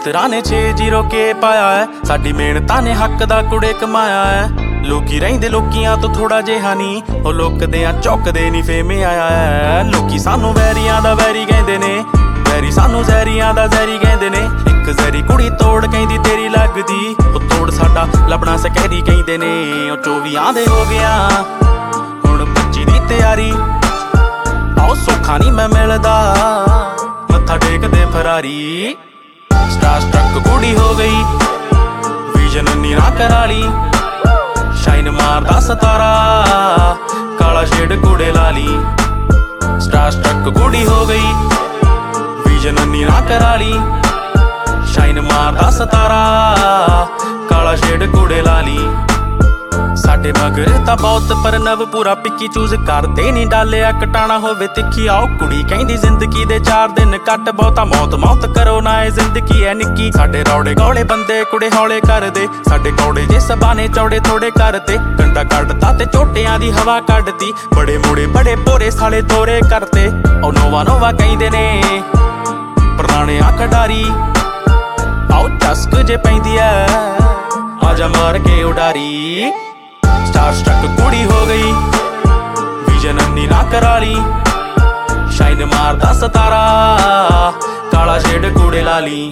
ਮਿੱਤਰਾਂ ਨੇ 6-0 ਕੇ ਪਾਇਆ ਹੈ। ਸਾਡੀ ਮਿਹਨਤਾਂ ਨੇ ਹੱਕ ਦਾ ਕੁੜੇ ਕਮਾਇਆ ਹੈ। ਲੋਕੀ ਰਹਿੰਦੇ ਲੋਕੀਆਂ ਤੋਂ ਥੋੜਾ ਜਿਹਾ ਨਹੀਂ, ਉਹ ਲੁਕਦੇ ਆ ਚੁੱਕਦੇ ਨਹੀਂ ਫੇਮੇ ਆਇਆ ਹੈ। ਲੋਕੀ ਸਾਨੂੰ ਵੈਰੀਆਂ ਦਾ ਵੈਰੀ ਕਹਿੰਦੇ ਨੇ, ਵੈਰੀ ਸਾਨੂੰ ਜ਼ਹਿਰੀਆਂ ਦਾ ਜ਼ਹਿਰੀ ਕਹਿੰਦੇ ਨੇ। ਇੱਕ ਜ਼ਹਿਰੀ ਕੁੜੀ ਤੋੜ ਕਹਿੰਦੀ ਤੇਰੀ ਲੱਗਦੀ, ਉਹ ਤੋੜ ਸਾਡਾ ਲੱਭਣਾ ਸਕੈਰੀ ਕਹਿੰਦੇ ਨੇ। ਉਹ 24 ਦੇ ਹੋ ਗਿਆ ਹੁਣ 25 ਦੀ ਤਿਆਰੀ, ਆਓ ਸੌਖਾ ਨਹੀਂ ਮੈਂ ਮਿਲਦਾ ਮੱਥਾ ਟੇਕਦੇ ਫਰਾਰੀ। ਸਟਾਰ ਸਟਰੱਕ ਕੁੜੀ ਹੋ ਗਈ ਵਿਜ਼ਨ ਨੀਰਾ ਕਰਾਲੀ, ਸ਼ਾਈਨ ਮਾਰਦਾ ਸਤਾਰਾ ਕਾਲਾ ਸ਼ੇਡ ਕੁੜੇ ਲਾਲੀ। ਸਟਾਰ ਸਟਰੱਕ ਕੁੜੀ ਹੋ ਗਈ ਵਿਜ਼ਨ ਨੀਰਾ ਕਰਾਲੀ, ਸ਼ਾਈਨ ਮਾਰਦਾ ਸਤਾਰਾ ਕਾਲਾ ਸ਼ੇਡ ਕੁੜੇ ਲਾਲੀ। ਸਾਡੇ ਮਗਰ ਤਾਂ ਬਹੁਤ ਪਰ ਨਵ ਪੂਰਾ ਪਿੱਕੀ ਚੂਜ਼ ਕਰਦੇ ਨੀ, ਡਾਲਿਆ ਕਟਾਣਾ ਹੋਵੇ ਤਿੱਖੀ। ਆਓ ਕੁੜੀ ਕਹਿੰਦੀ ਜ਼ਿੰਦਗੀ ਦੇ 4 ਦਿਨ ਕੱਟ, ਬਹੁਤਾ ਮੌਤ ਕਰੋ ਨਾ ਇਹ ਜ਼ਿੰਦਗੀ ਐ ਨਿੱਕੀ। ਸਾਡੇ ਰੌੜੇ ਗੌਲੇ ਬੰਦੇ ਕੁੜੇ ਹੌਲੇ ਕਰਦੇ, ਸਾਡੇ ਕੌੜੇ ਜੇ ਸਬਾਨੇ ਚੌੜੇ ਥੋੜੇ ਕਰਦੇ। ਕੰਡਾ ਕੱਢਤਾ ਤੇ ਝੋਟਿਆਂ ਦੀ ਹਵਾ ਕੱਢਤੀ, ਬੜੇ ਮੋੜੇ ਬੜੇ ਭੋਰੇ ਸਾਲੇ ਤੋਰੇ ਕਰਤੇ। ਉਹ ਨੋਵਾ ਕਹਿੰਦੇ ਨੇ ਪੁਰਾਣੇ ਆ ਖਿਡਾਰੀ, ਆਓ ਚਸਕ ਜੇ ਪੈਂਦੀ ਐ ਆਜਾ ਮਾਰ ਕੇ ਉਡਾਰੀ। ਸਟਾਰ ਸਟਰੱਕ ਕੁੜੀ ਹੋ ਗਈ ਵਿਜ਼ਨ ਨੀਰਾ ਕਰਾਲੀ, ਸ਼ਾਈਨ ਮਾਰਦਾ ਸਤਾਰਾ ਕਾਲਾ ਸ਼ੇਡ ਕੁੜੇ ਲਾਲੀ।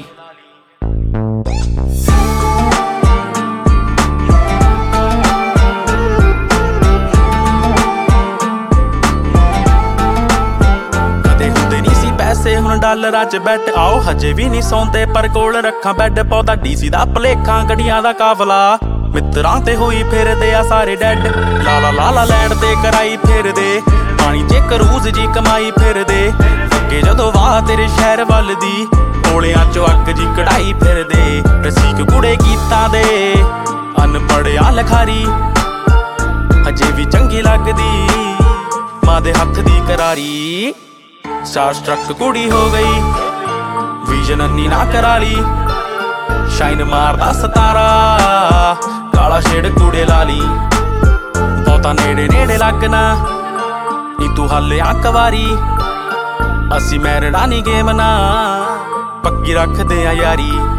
ਕਦੇ ਹੁੰਦੇ ਨਹੀਂ ਸੀ ਪੈਸੇ ਹੁਣ ਡਾਲਰਾਂ 'ਚ ਬੈਠ, ਆਓ ਹਜੇ ਵੀ ਨਹੀਂ ਸੌਂਦੇ ਪਰ ਕੋਲ ਰੱਖਾਂ ਬੈੱਡ। ਪੌਦਾ ਡੀਸੀ ਦਾ ਭਲੇਖਾਂ ਗੱਡੀਆਂ ਦਾ ਕਾਫਲਾ, ਮਿੱਤਰਾਂ ਤੇ ਹੋਈ ਫਿਰਦੇ ਆ ਸਾਰੇ ਡੈਡ। ਲਾਲਾ ਲੈਂਡ ਤੇ ਕਰਾਈ ਫਿਰਦੇ, ਪਾਣੀ 'ਚ ਕਰੂਜ਼ ਜੀ ਕਮਾਈ ਫਿਰਦੇ। ਅੱਗੇ ਜਦੋਂ ਵਾਹ ਤੇਰੇ ਸ਼ਹਿਰ ਵੱਲ ਦੀ, ਕੋਲਿਆਂ 'ਚੋਂ ਅੱਗ ਜੀ ਕਢਾਈ ਫਿਰਦੇ। ਰਸੀਕ ਕੁੜੇ ਗੀਤਾਂ ਦੇ ਅਨਪੜ੍ਹਿਆ ਲਖਾਰੀ, ਹਜੇ ਵੀ ਚੰਗੀ ਲੱਗਦੀ ਮਾਂ ਦੇ ਹੱਥ ਦੀ ਕਰਾਰੀ। ਸਟਾਰ ਸਟਰੱਕ ਕੁੜੀ ਹੋ ਗਈ ਵਿਜ਼ਨ ਨੀਰਾ ਕਰਾਲੀ, ਸ਼ਾਈਨ ਮਾਰਦਾ ਸਤਾਰਾ ਕਾਲਾ ਸ਼ੇਡ ਕੁੜੇ ਲਾਲੀ। ਬਹੁਤਾ ਨੇੜੇ ਲੱਗਣਾ ਨੀ ਤੂੰ ਹਾਲੇ ਕਵਾਰੀ, ਅਸੀਂ ਮੈਰੜਾ ਨੀ ਗੇਮ ਨਾ ਪੱਕੀ ਰੱਖਦੇ ਆ ਯਾਰੀ।